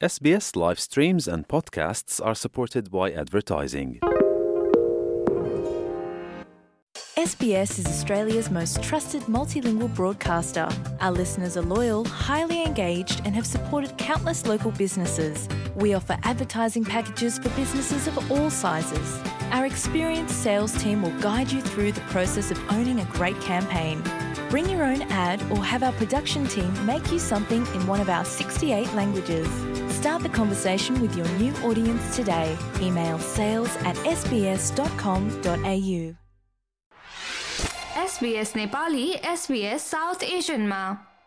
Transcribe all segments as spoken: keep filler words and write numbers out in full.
S B S live streams and podcasts are supported by advertising. S B S is Australia's most trusted multilingual broadcaster. Our listeners are loyal, highly engaged, and have supported countless local businesses. We offer advertising packages for businesses of all sizes. Our experienced sales team will guide you through the process of owning a great campaign. Bring your own ad or have our production team make you something in one of our sixty-eight languages. Start the conversation with your new audience today. Email sales at s b s dot com dot a u. S B S Nepali S B S south एशियनमा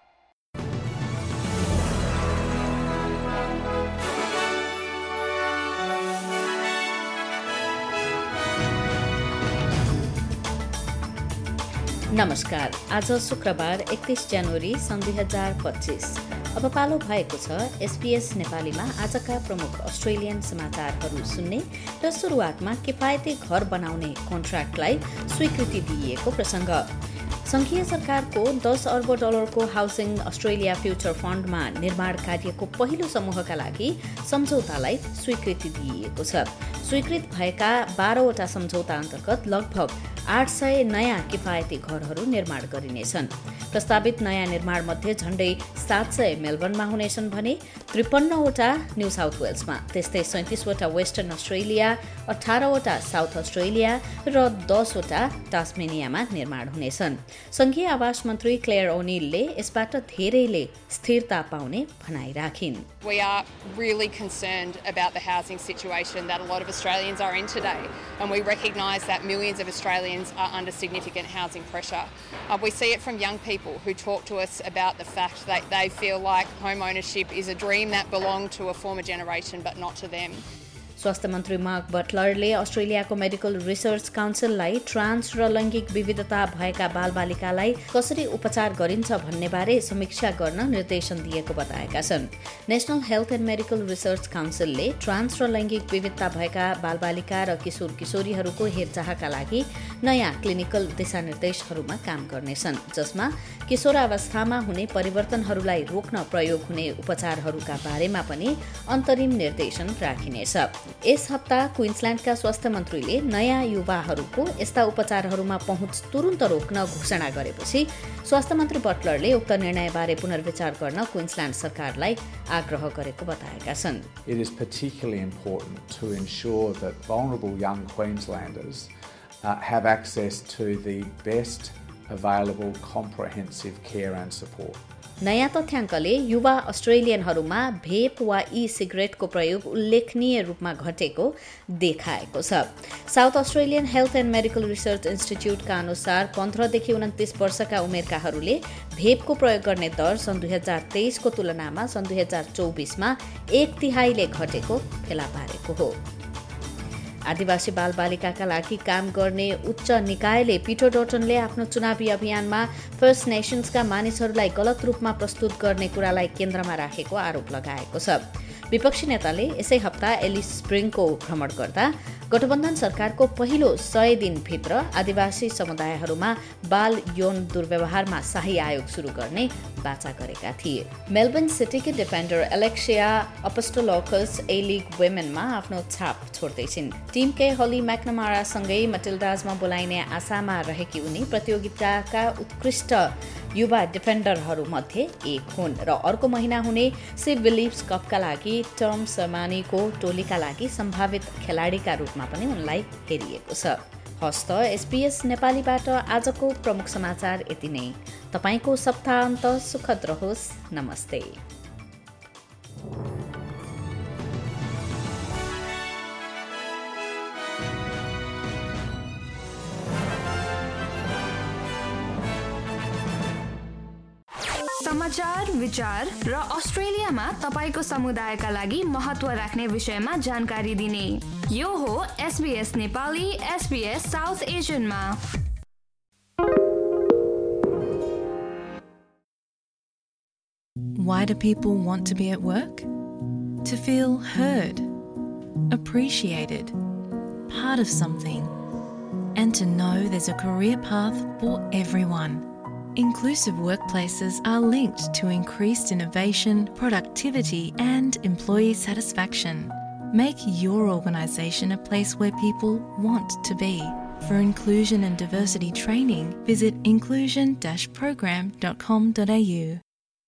नमस्कार। आज शुक्रबार एकतीस जनवरी सन् दुई हजार पच्चीस। अब पालो भएको छ एसबीएस नेपालीमा आजका प्रमुख अस्ट्रेलियन समाचारहरू सुन्ने र सुरुवातमा किफायती घर बनाउने कन्ट्र्याक्टलाई स्वीकृति दिइएको प्रसङ्ग। संघीय सरकारको दस अर्ब डलरको हाउसिङ अस्ट्रेलिया फ्युचर फन्डमा निर्माण कार्यको पहिलो समूहका लागि सम्झौतालाई स्वीकृति दिइएको छ। स्वीकृत भएका बाह्रवटा सम्झौता अन्तर्गत लगभग आठ सय नयाँ किफायती घरहरू निर्माण गरिनेछन्। प्रस्तावित नयाँ निर्माण मध्ये झण्डै सात सय मेलबर्नमा हुनेछन् भने त्रिपन्नवटा न्यू साउथ वेल्समा, त्यस्तै सैंतिसवटा वेस्टर्न अस्ट्रेलिया, अठारवटा साउथ अस्ट्रेलिया र दसवटा टास्मेनियामा निर्माण हुनेछन्। संघीय आवास मन्त्री क्लेयर ओनिलले यसबाट धेरैले स्थिरता पाउने भनाइ राखिन्। We are really concerned about the housing situation that a lot of Australians are in today, and we recognise that millions of Australians are under significant housing pressure. Uh, we see it from young people who talk to us about the fact that they feel like home ownership is a dream that belonged to a former generation but not to them. स्वास्थ्य मन्त्री mark बटलरले अस्ट्रेलियाको medical research काउन्सिललाई trans र लैङ्गिक विविधता भएका बालबालिकालाई कसरी उपचार गरिन्छ भन्ने बारे समीक्षा गर्न निर्देशन दिएको बताएका छन्। National health and medical research काउन्सिलले ट्रान्स र लैङ्गिक विविधता भएका बालबालिका र किशोर किशोरीहरूको हेरचाहका लागि नयाँ क्लिनिकल दिशानिर्देशहरूमा काम गर्नेछन्, जसमा किशोरावस्थामा हुने परिवर्तनहरूलाई रोक्न प्रयोग हुने उपचारहरूका बारेमा पनि अन्तरिम निर्देशन राखिनेछ। यस हप्ता क्वीन्सल्यान्डका स्वास्थ्य मन्त्रीले नयाँ युवाहरूको यस्ता उपचारहरूमा पहुँच तुरुन्त रोक्न घोषणा गरेपछि स्वास्थ्य मन्त्री बटलरले उक्त निर्णयबारे पुनर्विचार गर्न क्वीन्सल्यान्ड सरकारलाई आग्रह गरेको बताएका छन्। It is particularly important to ensure that vulnerable young Queenslanders uh, have access to the best available comprehensive care and support. नयाँ तथ्याङ्कले युवा अस्ट्रेलियनहरूमा भेप वा ई सिगरेटको प्रयोग उल्लेखनीय रूपमा घटेको देखाएको छ। South Australian health and medical research इन्स्टिट्युटका अनुसार पन्ध्रदेखि उन्तिस वर्षका उमेरकाहरूले भेपको प्रयोग गर्ने दर सन् दुई हजार तेइसको तुलनामा सन् दुई हजार चौबिसमा एक तिहाईले घटेको फेला पारेको हो। आदिवासी बालबालिकाका लागि काम गर्ने उच्च निकायले पीटर डटनले आफ्नो चुनावी अभियानमा फर्स्ट नेशन्सका मानिसहरूलाई गलत रूपमा प्रस्तुत गर्ने कुरालाई केन्द्रमा राखेको आरोप लगाएको छ। विपक्षी नेताले यसै हप्ता एलिस स्प्रिङको भ्रमण गर्दा गठबन्धन सरकारको पहिलो सय दिनभित्र आदिवासी समुदायहरूमा बाल यौन दुर्व्यवहारमा शाही आयोग शुरू गर्ने बाचा गरेका थिए। मेलबर्न सिटीकी defender Alexia Apostolakis A league वुमेनमा आफ्नो छाप छोड्दैछिन्। टिमकै हली म्याक्नमारासँगै मटिल्डाजमा बोलाइने आशामा रहेकी उनी प्रतियोगिताका उत्कृष्ट युवा डिफेन्डरहरूमध्ये एक हुन् र अर्को महिना हुने सी विलिप्स कपका लागि टम समानीको टोलीका लागि सम्भावित खेलाडीका रूपमा पनि उनलाई हेरिएको छ। हस्त एसबीएस नेपालीबाट आजको प्रमुख समाचार यति नै। तपाईको सप्ताहन्त सुखद रहोस्। नमस्ते। समाचार, विचार र अस्ट्रेलियामा तपाईको समुदायका लागि महत्त्व राख्ने विषयमा जानकारी दिने यो हो एसबीएस नेपाली एसबीएस साउथ एशियनमा। Why do people want to be at work? To feel heard, appreciated, part of something, and to know there's a career path for everyone. Inclusive workplaces are linked to increased innovation, productivity, and employee satisfaction. Make your organisation a place where people want to be. For inclusion and diversity training, visit inclusion dash program dot com dot a u.